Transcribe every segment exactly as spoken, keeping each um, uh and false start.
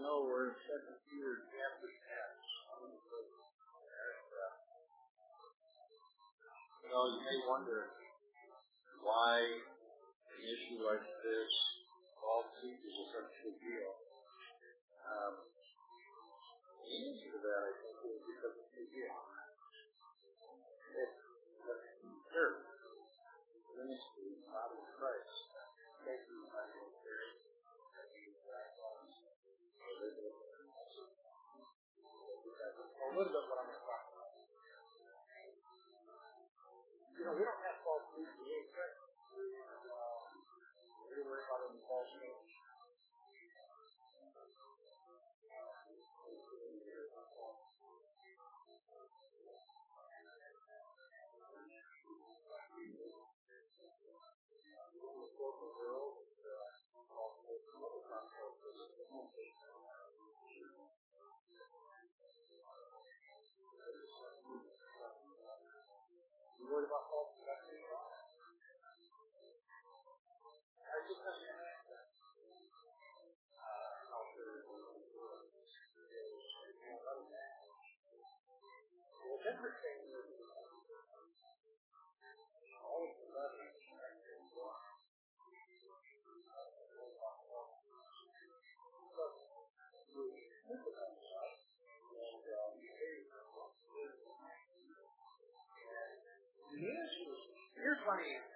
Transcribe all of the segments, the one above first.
know, we're in Second Peter chapter ten. And, uh, you know, you may wonder why an issue like this, all teachers is such a big deal. Um, the answer to that, I think, is because it's a big deal. It's the church, the ministry, the body of Christ, taking the body of Christ. A little bit what I'm going to talk about. You know, we don't have false beliefs in the church. We worry about any false beliefs. You worried about false beliefs? I just have to ask that. How sure it is. What's interesting is all of the letters actually go on. Here's my answer.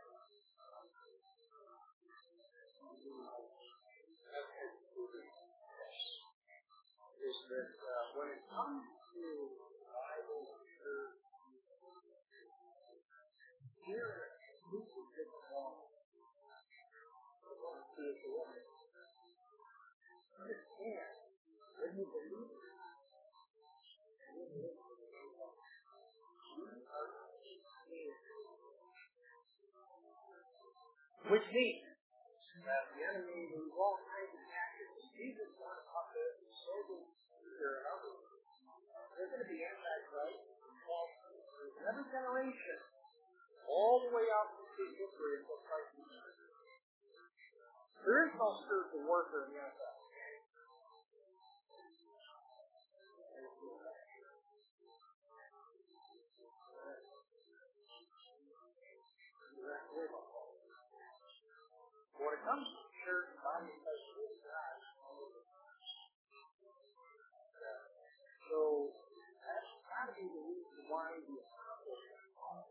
Is that uh, when it comes to Bible church, here we can get along. You can, when you believe it. Which means that the enemy will all kinds of tactics. Jesus wants up to show them there are others. They're going to be anti-Christ. In every generation, all the way out to history until Christ returns. There is no spiritual warfare in the outside. When it comes to the church, body of Christ is God. So that's got to be the reason why the apostles are called.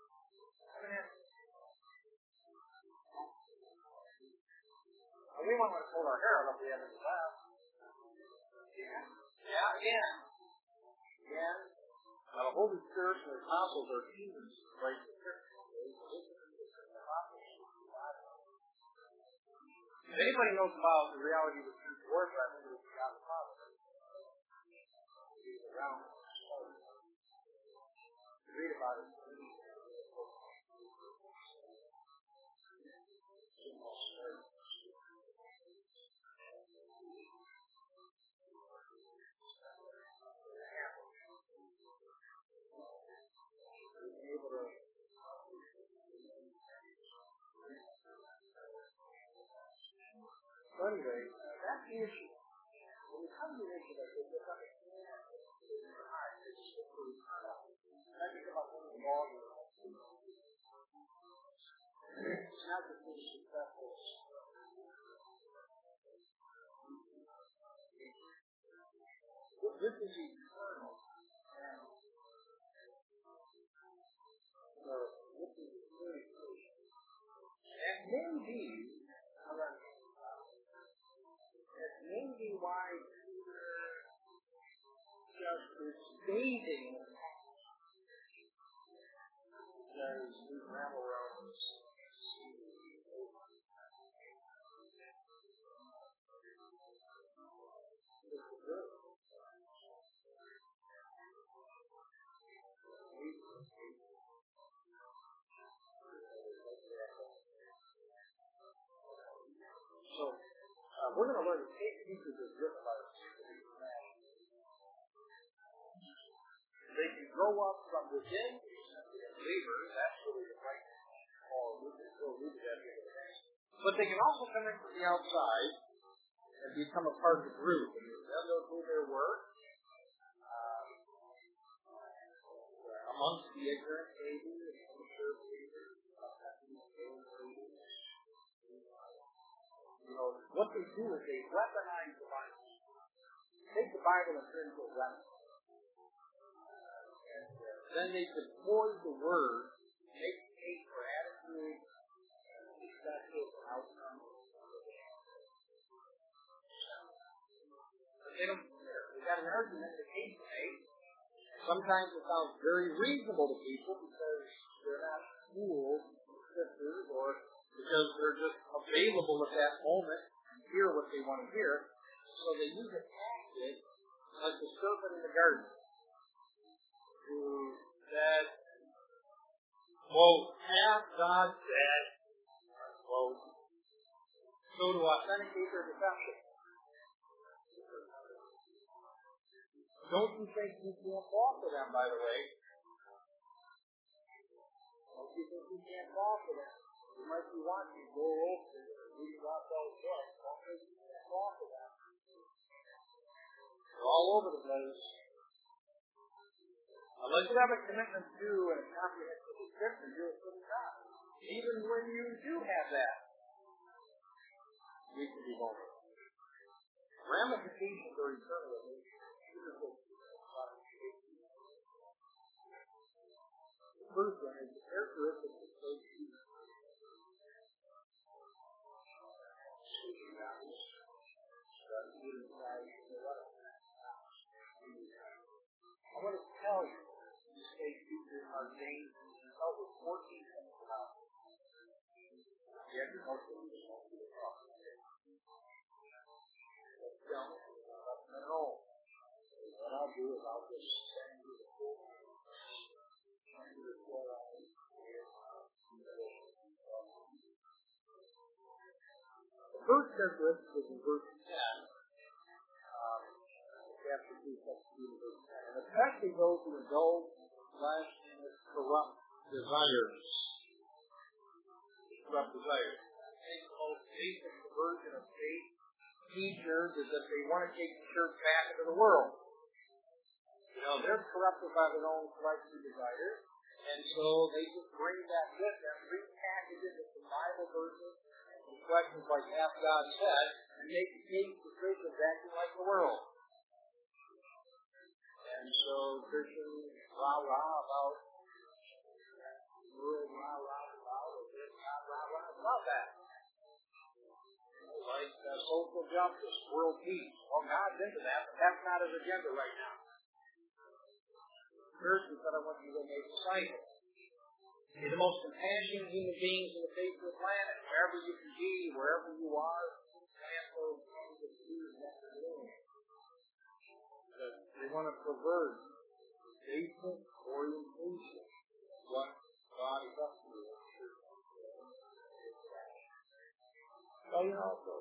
And we might want to pull our hair out if we have any left. Yeah. Yeah, again. Again. Now the Holy Spirit and the apostles are humans, right? If anybody knows about the reality of the church warfare, I think it was God the Father. He's around. You read about it. So anyway, that's the issue. When you come to an issue like this, it's not a hard. It's just pretty hard. I think about one of the laws. It's not just being successful. This is eternal. So, this is eternal. And maybe, it may be why Peter just is stating because we travel around this. So, uh, we're going to learn to take pieces of written by the They can grow up from within believers, that's really the right call. But they can also come in from the outside and become a part of the group. And None of who there were. Um, amongst the ignorant, maybe, and the church leaders. You know, what they do is they weaponize the Bible. Take the Bible and turn it into a weapon. And uh, then they deploy the Word, make case for attitude, perspective, and outcome. But they don't care. They got an argument, a case made. Sometimes it sounds very reasonable to people because they're not fools, sisters, or because they're just available at that moment and hear what they want to hear. So they use a tactic like the serpent in the garden who said, quote, "Hath God said," quote, so to authenticate their deception. Don't you think you can't fall for them, by the way? Don't you think you can't fall for them? You might be watching, go over and read about those books. Don't think you can't fall for them. They're all over the place. Unless you have a commitment to and a comprehensive description, you're a civil God. Even when you do have that, we can be vulnerable. Ramifications are eternal. The first one is the characteristics of faith. I want to tell you, these faith teachers are named over fourteen hundred pounds. The agricultural is most of the problem. Don't at all. What I'll do is I'll just send you the full send you the full The first characteristic is in verse ten. Um, chapter two, seventeen, verse ten. And especially those who indulge flesh and its corrupt desires. Corrupt desires. And the most basic version of faith teachers is that they want to take the church back into the world. You know, they're corrupted by their own fleshly desires, and so they just bring that with them, repackage it with some Bible verses and questions like "Hath God said," and make the case for Christians acting like the world. And so Christians rah-rah about the world, rah-rah about this, rah-rah about that. Like uh, social justice, world peace. Well, God's into that, but that's not his agenda right now. First, he said, I want you to make disciples. Be the most compassionate human beings in the face of the planet. Wherever you can be, wherever you are, plant those things that you do that you're doing. They want to pervert basic orientation of what God is up to. So, you know, so,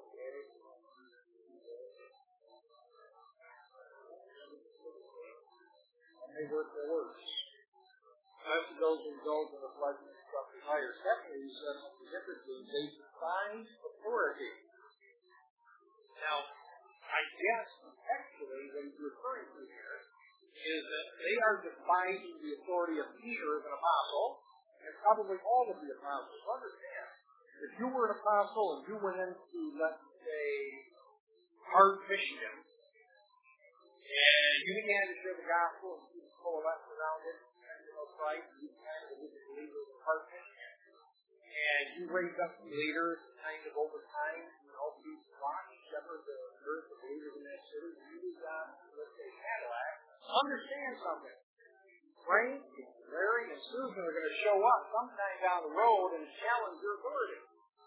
and they work their works. As those who indulge in the flesh and stuff desire. Secondly, he says something differently. They despise authority. Now, I guess actually what he's referring to here is that they are despising the authority of Peter as an apostle, and probably all of the apostles. Understand, if you were an apostle and you went into, let's say, hard Michigan, and you began to share the gospel and people coalesced around it, and you know Christ, you kind of a believer in hard Michigan, and you raised up some leaders, kind of over time, you know, these flock, shepherd the herd of leaders in that city, you got, let's say, Cadillac. Understand something. Frank, Larry, and Susan are going to show up sometime down the road and challenge your authority.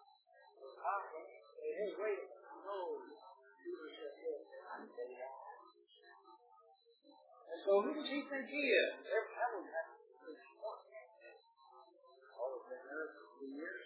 Hey, hey, wait a minute. No. And so who does he think he is? Every time we have to all of been there for two years.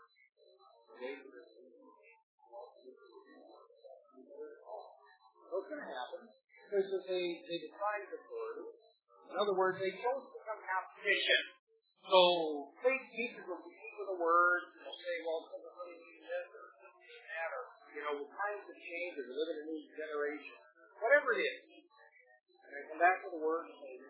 What's going to happen? Because they, they define the authority. In other words, they chose to become competition. So, faith teachers will speak with the word, and they'll say, well, it doesn't really mean this, or it doesn't mean that, or, you know, times have changed, or we live in a new generation. whatever it is. And I come back to the Word and say,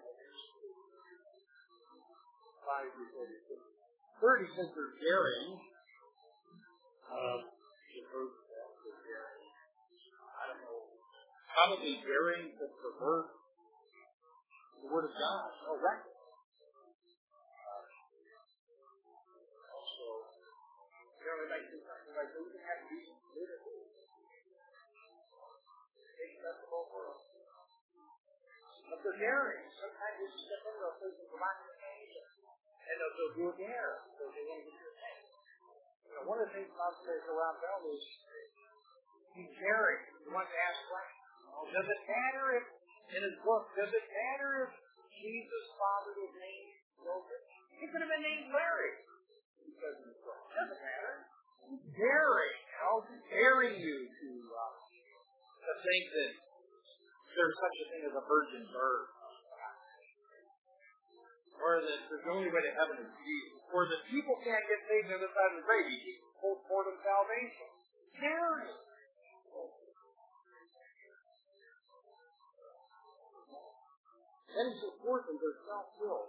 five through thirty-six. thirty says they're daring. Um, you've heard that, they're daring. I don't know. Probably daring to pervert the Word of God. Oh, right. Uh, also, you know, like, like, we even have to be political. But they're daring. Sometimes they just step into a place of democratization. And they'll, they'll do it there. So they won't get your thing. You know, one of the things Bob says around Bell is be daring. You want to ask questions. Does it matter if, in his book, does it matter if Jesus' father was named Joseph? He could have been named Larry. Because of his book. It doesn't matter. Daring. You know, daring you to, uh, to think that there's such a thing as a virgin birth. Or that the only way to heaven is Jesus. Or that people can't get saved on the other side of the grave. You keep postmortem salvation. Daring. And it's important they're self-willed.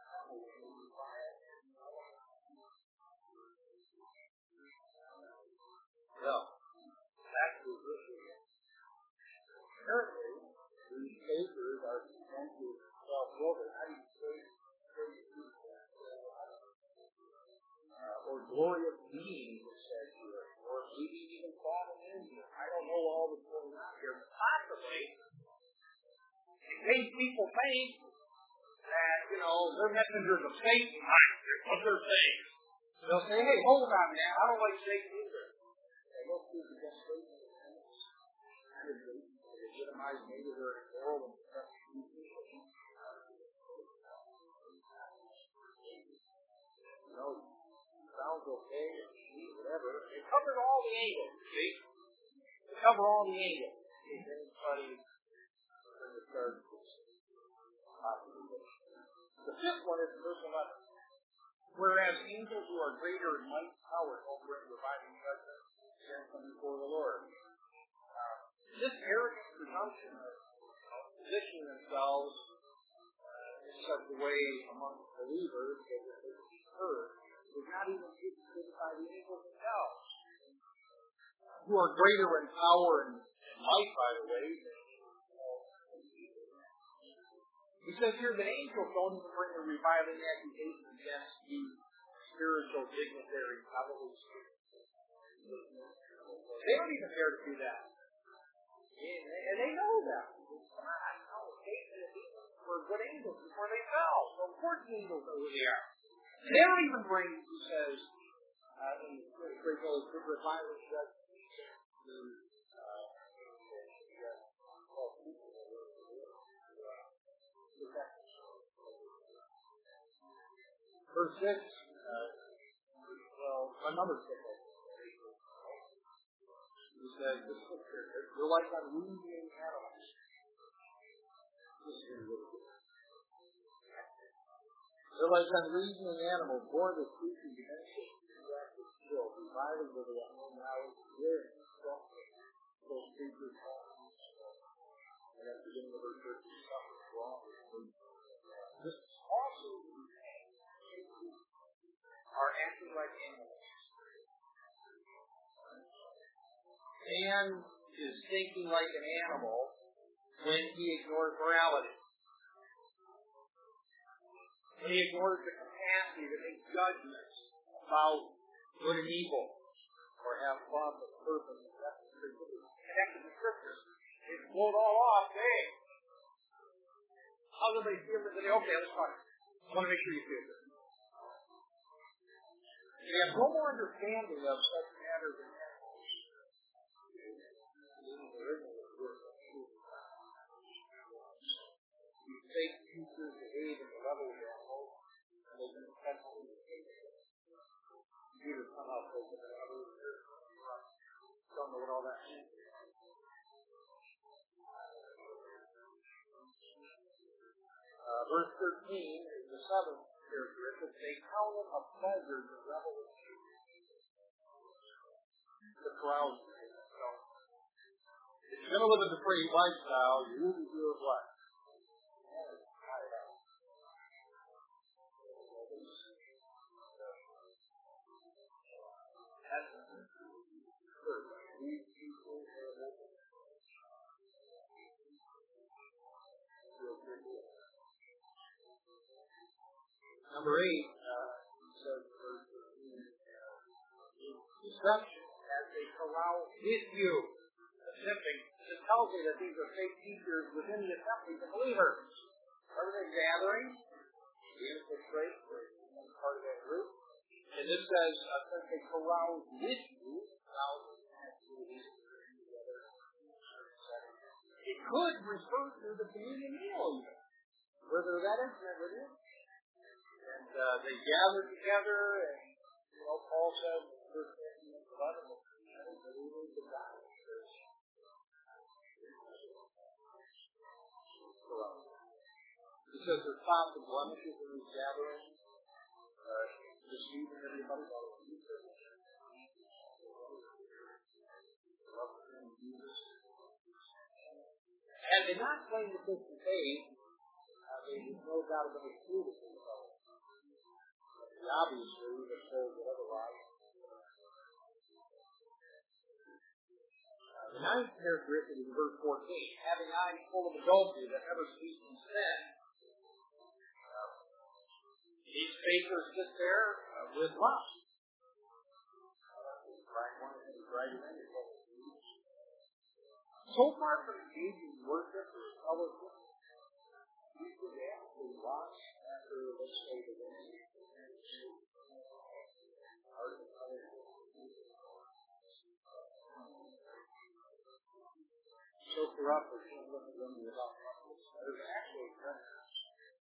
Well, that's the issue. Apparently, these papers are presented self-willed. How do you say uh, or glorious beings, it says here, or maybe even fallen angels. I don't know all that's going on here, but possibly it makes people think that, you know, they're messengers of Satan. That's what they're saying. They'll say, hey, hold on now. I don't like Satan either. They don't speak against Satan. And they legitimize maybe their moral and you know, sounds okay, whatever. It covers all the angles, see? It covers all the angles. If anybody when it starts the fifth one is verse eleven. Whereas angels who are greater in might power don't bring reviving judgment, stand come before the Lord. Uh, this arrogant presumption of positioning themselves uh, in such a way among believers that they can be heard is not even given by the angels themselves, who are greater in power and might, by the way. He says here that angels don't even bring a reviling accusation against the spiritual dignitary, probably. They don't even dare to do that. And they know that. Come on, no, Satan were good angels before they fell. So of course angels know who they are. They don't even bring, he says, uh, in the great old revival judgment, the uh, verse six, uh, well, another six. He says, the scripture, you're like unreasoning animals. They're like unreasoning animals, born with speaking dimension, interactive skill, reviving with their own knowledge, hearing, strong, those creatures, and at the beginning of their church, something wrong with them. This also are acting like animals. Man is thinking like an animal when he ignores morality. When he ignores the capacity to make judgments about good and evil, or have thoughts of purpose and connected to Scripture. They blow it all off, hey. How do they feel that they, okay, let's talk. I want to make sure you feel this. You have no more understanding of such matters than that. You take creatures behave at the level of animals, and they can potentially behave. You either come out with it or others don't know what all that means. Uh, verse thirteen is the seventh characteristic. They count it a pleasure to revel in the crowd. So, if you're going to live a free lifestyle, you really do it what? Number eight, uh, says deception as they carouse with you. Attempting, it tells me that these are fake teachers within the assembly of believers. Are they gathering? The infiltrate, one part of that group. And this says, uh, since they carouse with you, it could refer to the communion meal, even, whether that is never is. And uh, they gather together, and you know, Paul said, verse eleven, the believers of God. He says there's spots and blemishes in these gatherings, uh, deceiving everybody about what he says. Had they not claimed the Christian faith, uh, they would no doubt have been excluded from the fellowship. Obviously, the soul would otherwise. Uh, the ninth characteristic is verse fourteen, having eyes full of adultery that never cease from sin. Uh, these fakers sit there uh, with lust. So far from engaging in worship or fellowship, we could actually watch after, let's say, the day. So corrupt or can't look at them without there's actually prejudice.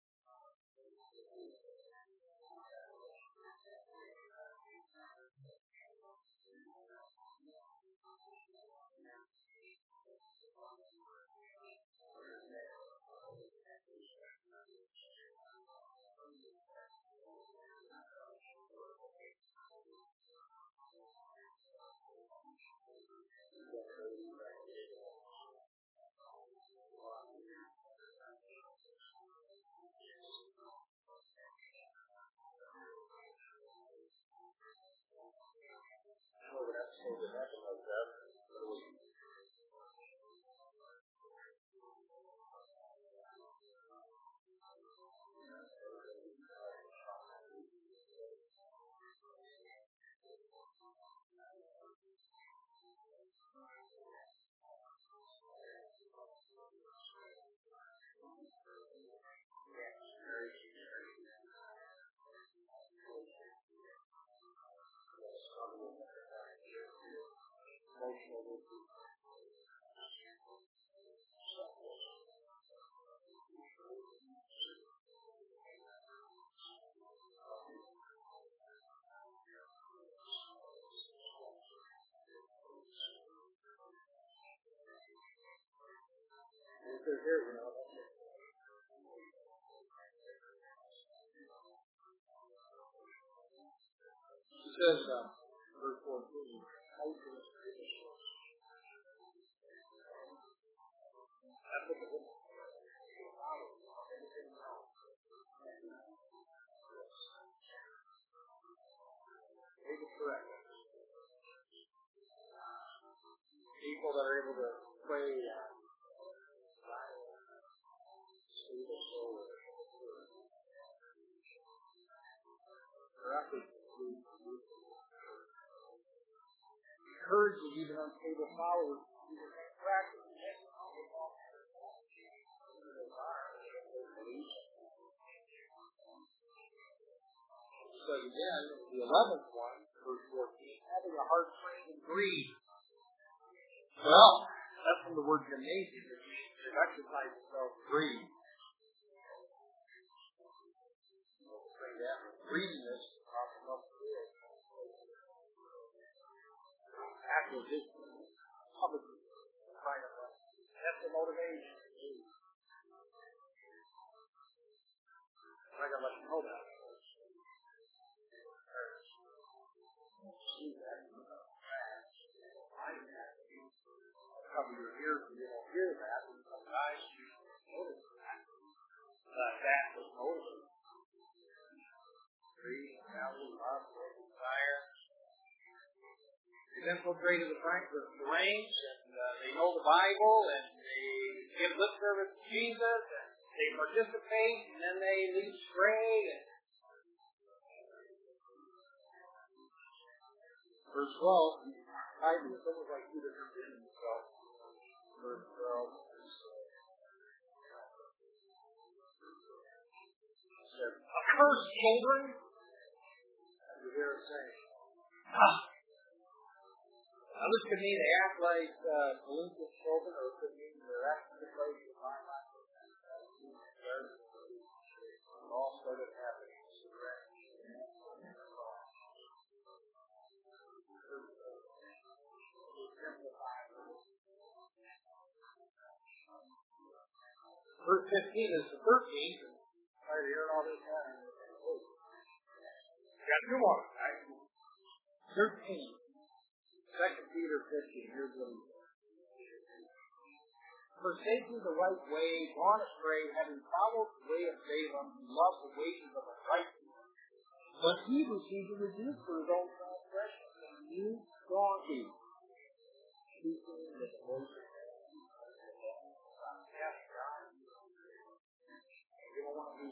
Here, you know, he says, uh, verse fourteen, how can this be? That's what the woman make it correct. People that are able to pray uh, encourages even unstable followers to practice. So again, the eleventh one, verse fourteen, having a heart trained in greed. Well, that's from the word gymnasium. It means to exercise itself greed. Greediness often up acquisition, public kind of life. That's the motivation. I gotta let you know that. cover your ears so you don't hear that. And some guys notice that. Uh, that was motivated. Three, thousand, love, desire. They've infiltrated the, the, the ranks, and uh, they know the Bible, and they give lip service to Jesus, and they participate, and then they lead astray. And verse twelve, I do. It's almost like two different visions. So, verse twelve is said, accursed children. As you hear it saying, ah. Now, this could mean they act like uh, delinquent children, or it could mean they're acting the place of my life. It all started happening. Verse fifteen is the thirteenth. Right here, all this happening. Got two more. Right? thirteen. Second Peter fifteen. Here's what he says. Forsaking the right way, gone astray, having followed the way of Balaam, who loved the wages of unrighteousness. But he received a rebuke for his own transgression, and you donkey, speaking with the voice of God. You don't want to be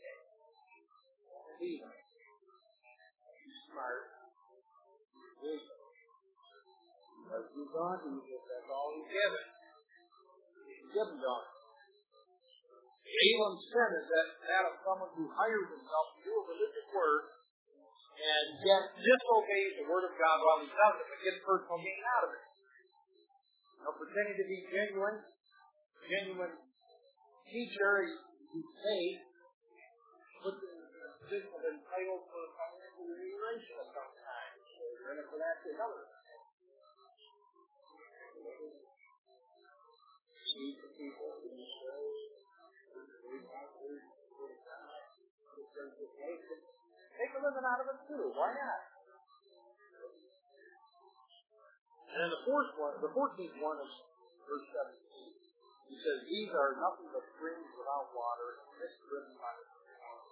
evil. Be smart. Wisdom. Because you donkeys, that's all he's given. Given donkey. Balaam's sin is that, that of someone who hires himself to do a religious work and yet disobeys the word of God while he does it, but gets personal gain out of it. Now, pretending to be genuine, genuine teacher, he paid, puts in the position of entitled for financial remuneration of some kind. So you're in it for that to another. Teach the people to be straight. Make a living out of it too. Why not? And then the fourth one, the fourteenth one is verse seventeen. He says, "These are nothing but springs without water, and this driven by the storm."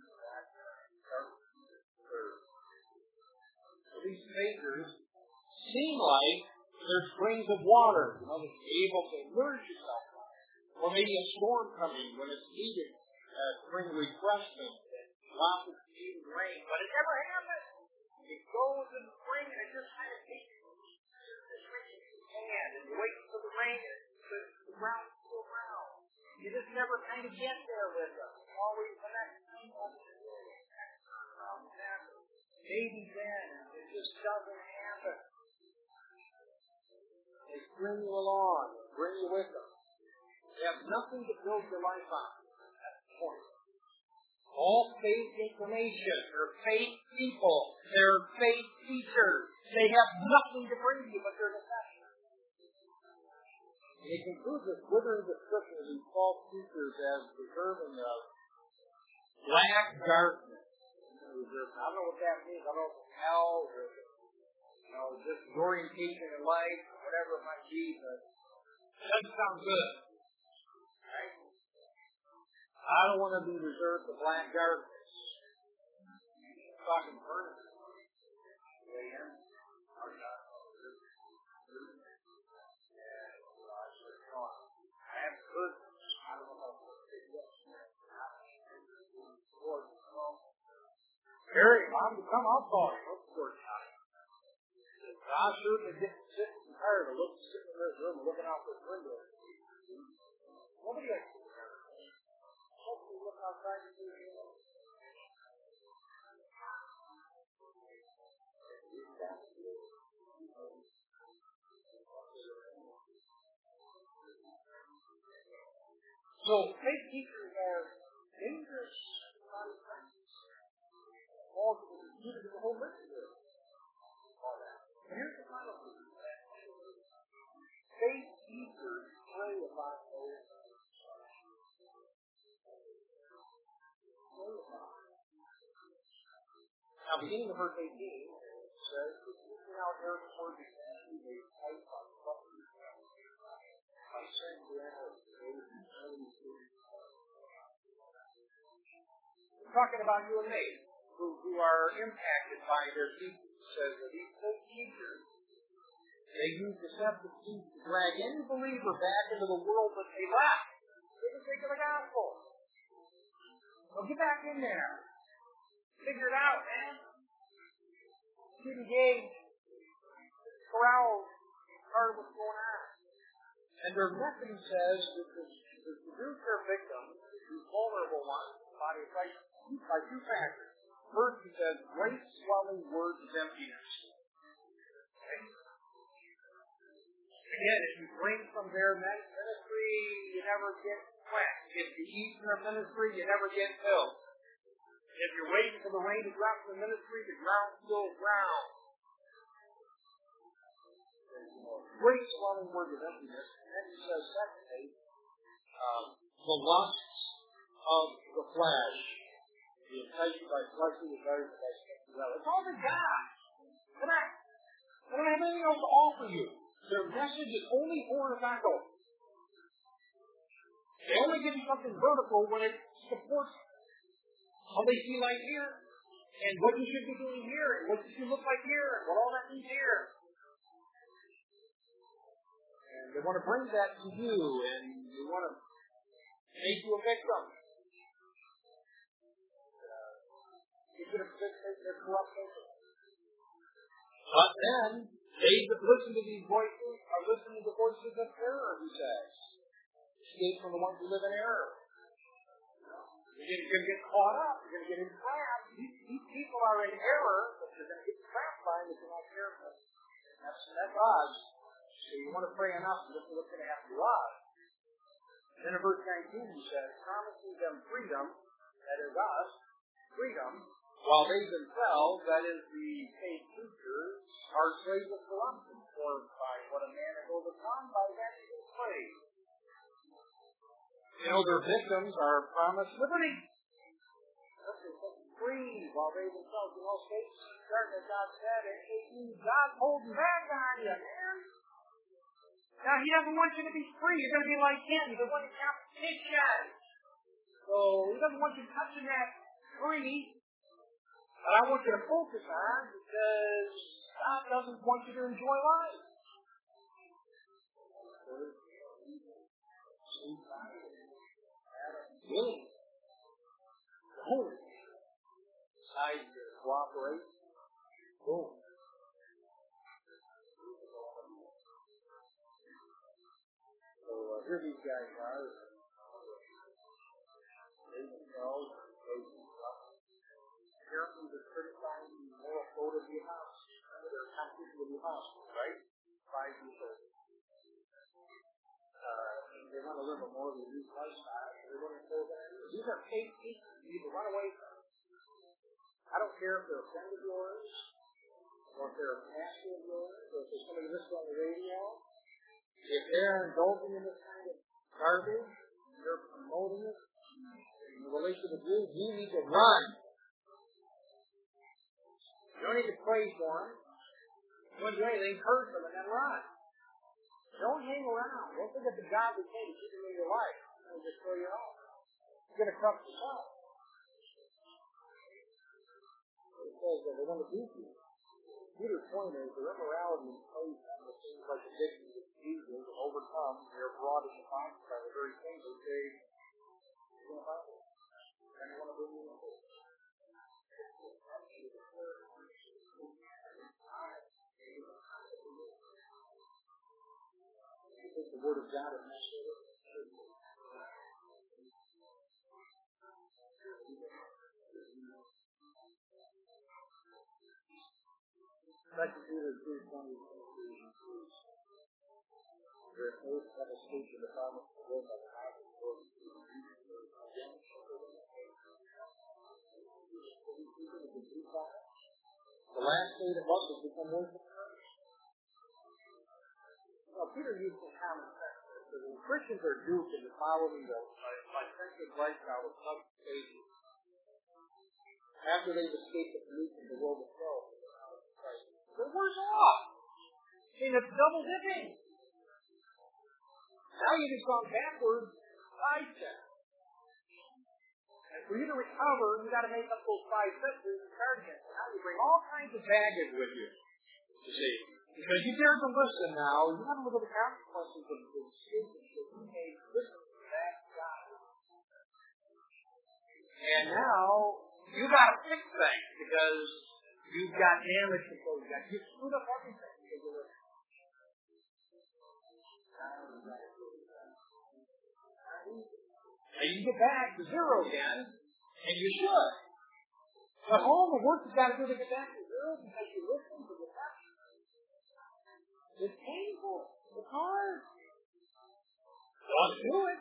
So these figures seem like they're springs of water. You know, that you're able to immerse yourself in. Or maybe a storm coming when it's needed uh, to bring refreshment and lots of needed rain. But it never happens. It goes in the spring and it just kind of takes this rain in your hand and you wait for the rain and the, the ground to go around. You just never kind of get there with them. Always the next thing on the maybe then it just doesn't happen. They bring you along, bring you with them. They have nothing to build your life on. That's the point. All faith information. They're faith people. They're faith teachers. They have nothing to bring you but their deception. He concludes this withering description of these false teachers as deserving of black darkness. I don't know what that means. I don't know if it's hell or you know, just orientation in life or whatever it might be, but it doesn't sound good. Right? I don't want to be reserved for black darkness. Talking furnace. Yeah. Oh, God. I have heard. I don't know how to say yes. Harry, Mom, to come, I'll call you. Of course not. I sure can get sick and tired of looking, sitting in this room and looking out this window. Nobody else is there. Hopefully look outside and see you. So, faith teachers are dangerous. All the whole list of this. Here's the final thing. Faith teachers pray about those. Now, beginning of verse eighteen, it says, "Looking out there before the enemy, they fight on what we have." talking about you and me, who, who are impacted by their teachers. It says that these fake teachers, they use deceptive teachers to drag any believer back into the world that they left for the sake of the gospel. So get back in there. Figure it out, man. Get engaged. Corral part of what's going on. And their message says that the, the seduce their victims, these vulnerable ones, the body of Christ, by two factors. First, he says, great swelling words of emptiness. Okay? Again, if you drink from their ministry, you never get wet. If you eat from their ministry, you never get filled. If you're waiting for the rain to drop from the ministry, the ground still ground. Great swelling words of emptiness. And then he says, secondly, um, the lusts of the flesh. The enticement by fleshly desires by sexuality. It's all they got. They don't have anything else to offer you. Their message is only horizontal. They only give you something vertical when it supports how they see life here, and what you should be doing here, and what you should look like here, and what all that means here. And they want to bring that to you, and they want to make you a victim. It's going to fit their corrupt thinking. But then, they that listen to these voices are listening to the voices of error, he says. Escape from the ones who live in error. You're going to get caught up. You're going to get entrapped. These, these people are in error, but you're going to get trapped by them if you're not careful. That's, that's us. So you want to pray enough, and this is what's going to happen to us. And then in verse nineteen, he says, promising them freedom, that is us, freedom, while they themselves, that is the fake teachers, are slaves of corruption, for by what a man has overcome, by that he is slave. You know, their victims are promised liberty. They're free, while they themselves, you know, states, certain as God said, it means God's holding back on you, man. Now, he doesn't want you to be free. You're going to be like him. He doesn't want you to competition. So, he doesn't want you touching that free. But I want you to focus on, because God doesn't want you to enjoy life. Willing. Holy. Decide to cooperate. Boom. So uh, here these guys are. They know. They apparently they're criticizing the moral code of the house. They're attacking the house, right? Five years old. Uh, they want to live a more reduced lifestyle. They want to say that these are fake people. You need to run away from them. I don't care if they're a friend of yours, or if they're a pastor of yours, or if there's somebody listening on the radio. If they're indulging in this kind of garbage, they're promoting it in relation to you, you need to run. You don't need to pray for them. You don't do anything, curse them, and then run. Don't hang around. Don't think that the God we came to keep them in your life. It's going to destroy your own. It's going to corrupt yourself. It says that they want to beat you. Peter's point is the immorality is placed on the things like addiction that Jesus and overcome. They're brought in the concept by the very things that they are going to find it. And they want to bring you into it. You think the Word of God is not sure? Second Peter two twenty includes their faith have escaped the promise of the Lord by the power of the Lord. The last state of us has become worship. Now, Peter used some common sense. When Christians are duped into following the licentious lifestyle of some stages, after they've escaped the pollution of the world itself, they're worse off. I mean, it's double dipping. Now you've just gone backwards five steps. And for you to recover, you got to make up those five senses and start again. So now you bring all kinds of baggage with you. You see, because you dare to listen now, you have to look at the consequences of the decisions that you made. Listen to that God. And now you got to fix things because you've got damage control. You got you screwed up everything because of it. And you get back to zero again, and you should. But all the work you've got to do to get back to zero because you listen to the passion. It's painful. It's hard. You ought to do it.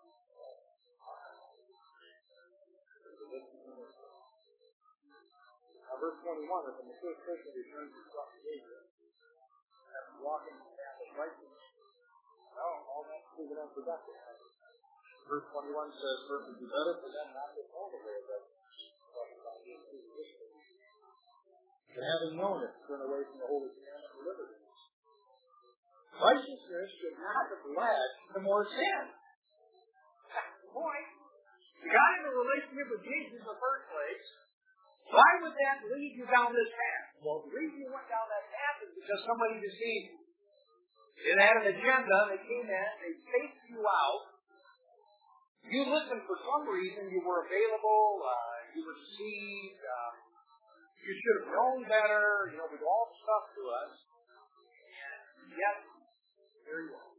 Now, verse twenty-one, if the mature Christian returns to self behavior, after walking the path of righteousness, no, all that's proven unproductive. Verse twenty-one says, "For it would be better for them not to fall the way of righteousness, than having known it, turn away from the holy commandment and liberty." Righteousness should not have led to more sin. That's the point. You got in a relationship with Jesus in the first place. Why would that lead you down this path? Well, the reason you went down that path is because somebody deceived you. It had an agenda. They came in. They faked you out. You listened for some reason. You were available. Uh, you were deceived. Uh, you should have known better. You know, with all the stuff to us. And yet, there you are.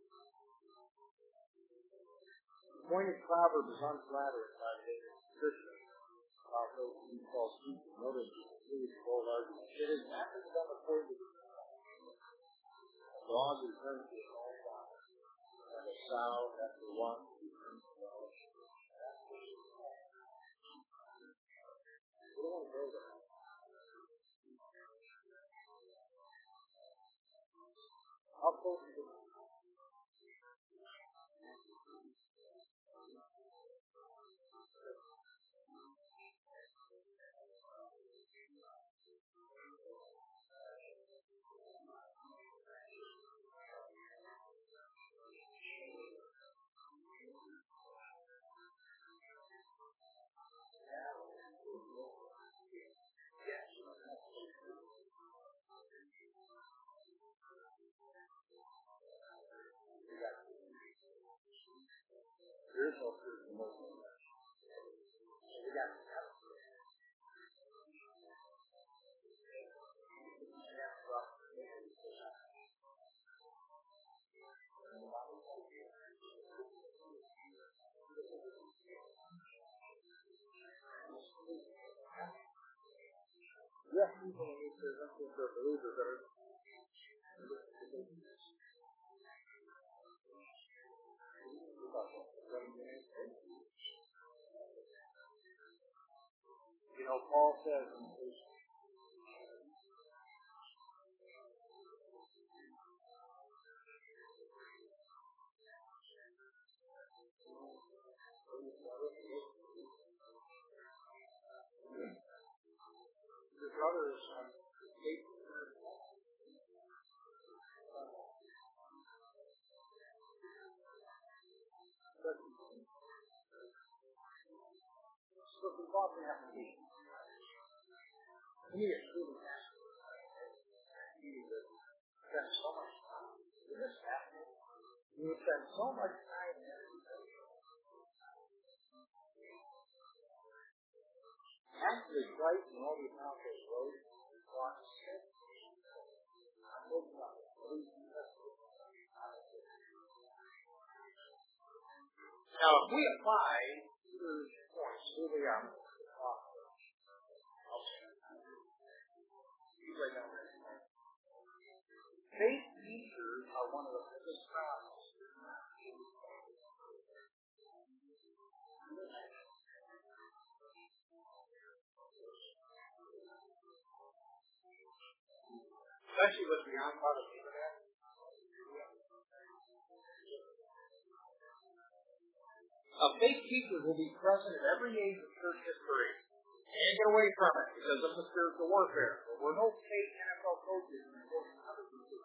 The pointed proverb is unflattering by the Christian about those who call speaking. Notice the old argument. It is not as done according to the dog returns to his own father, and a sow after one returns to the house. We don't want to go there. How close is it? There is no truth in most of that. We got to have it. Yes, people in these churches are believers that are you know, Paul says in his your brothers um, hate so we often have to be. We need a truly passionate. We need to spend so much time in this happening. We need to spend so much time in it. Actually, Christ and all the apostles wrote on sin. I hope not. Now, if we apply these points, here they are. Faith teachers are one of the biggest problems. Especially with the onslaught of the internet. A faith teacher will be present at every age of church history. Can't get away from it because of the spiritual warfare. There were no fake N F L coaches in the course of other people.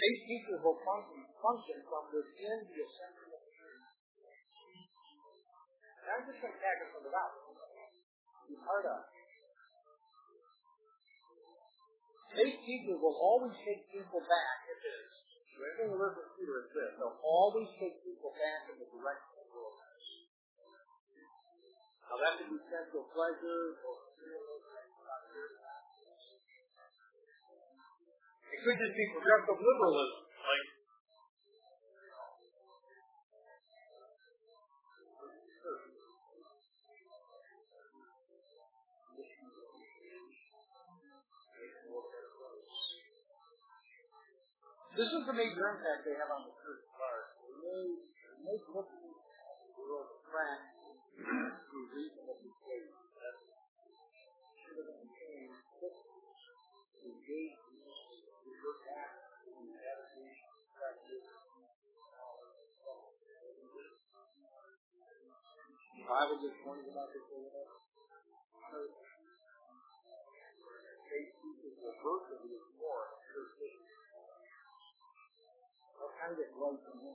These teachers will function, function from within the assembly of the church. Not just going to tag it from without. Be part of. These teachers will always take people back. It is. Everything the word of Peter is this. They'll always take people back in the direction of the world. Now that could be sensual pleasure or it could just be progressive liberalism. Like this is the major impact they have on the church part. They make looking at the world of crack through reasonable behavior. That should have been changed quickly. Engage in your act, in meditation, practice. The Bible just warns about this or whatever. They teach the birth of the war. What kind of life in this?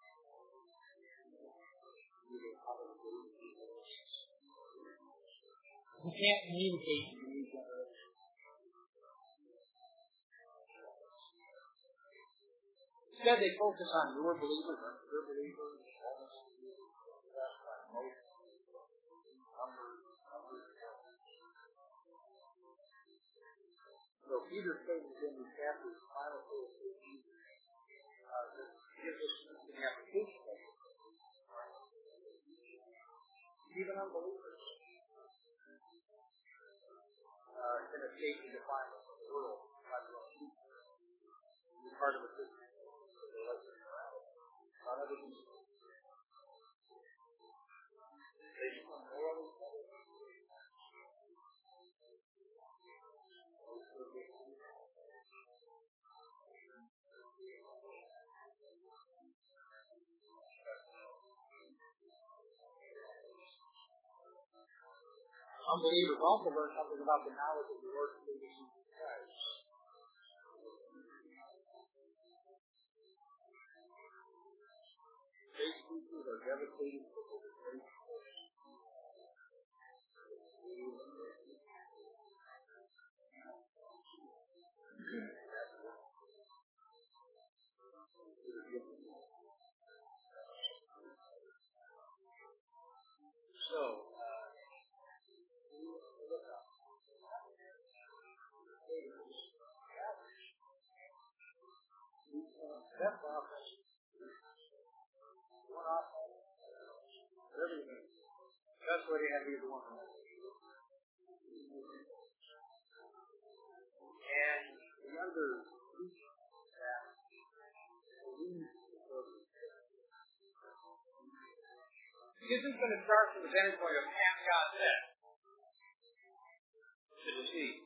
You can't communicate to the new generation. Instead, they focus on your believers, your believers, so Peter stated in these chapters, final verse, uh, that gives us an application of it. Even unbelievers uh, can escape the defilement of the world by their own people. Be part of a Christian. Not everything. They become morally better. Unbelievers also learn something about the knowledge of the Lord Jesus Christ. Faith teachers are devastated for the faith. So, uh, that process, one off, everything. That's what you have to do. And the other that this is going to start from the vantage point of half God said. To deceive.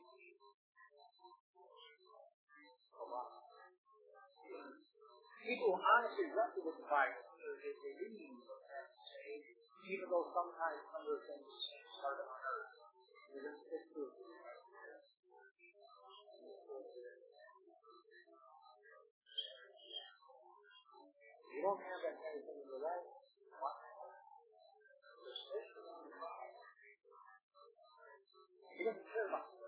People honestly wrestle with the Bible. They believe even though sometimes some of the things are unheard. They're going to stick to it. You don't have that kind of thing in your life. He doesn't care about it.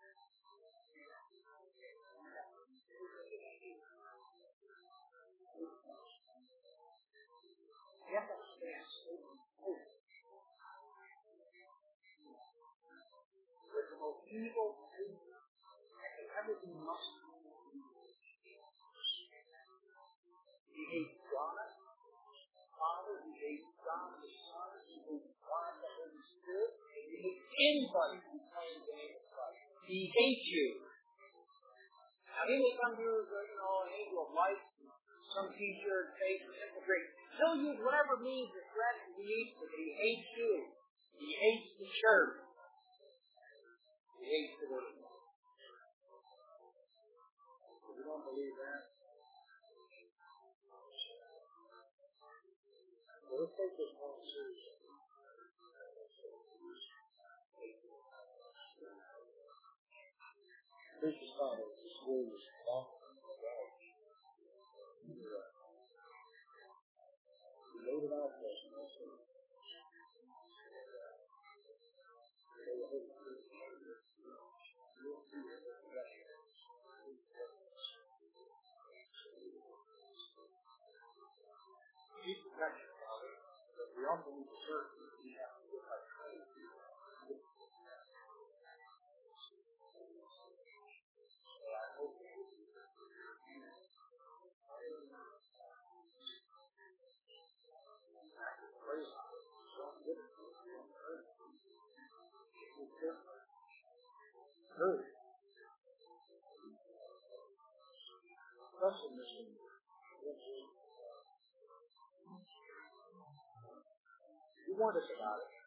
You have to understand. There's the most evil thing that can ever be must. He hates God, Father, he hates God, the Son, he hates God, the Holy Spirit, and he hates anybody who claims the name of Christ. He hates you. Now, he may come here as a, you know, an angel of light, some teacher, faith, or simple grace. He'll use whatever means to threaten he needs, but he hates you. He hates the church. He hates the word of God. If you don't believe that, well, let's take this one seriously. Here's the title. This word is talking about. need protection, Father, but we also need to serve you. We have to get our training. I hope that this is your hand. Praise God. Don't get it. Hurry. Trust in this one. You warned us about it.